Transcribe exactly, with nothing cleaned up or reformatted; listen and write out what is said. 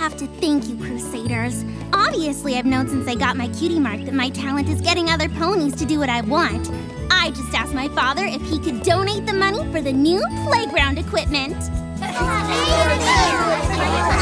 have to thank you, Crusaders. Obviously, I've known since I got my cutie mark that my talent is getting other ponies to do what I want. I just asked my father if he could donate the money for the new playground equipment.